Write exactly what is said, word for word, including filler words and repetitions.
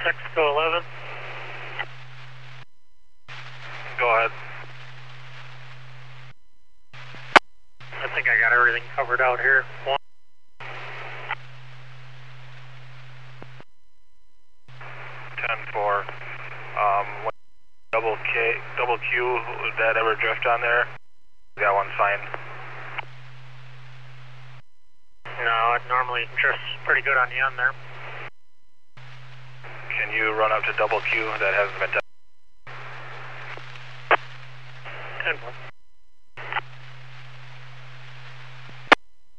six to eleven. Go ahead. I think I got everything covered out here. One. ten four. Um, double K, double Q, would that ever drift on there? Got one sign. No, it normally drifts pretty good on the end there. Can you run up to double Q? That hasn't been done.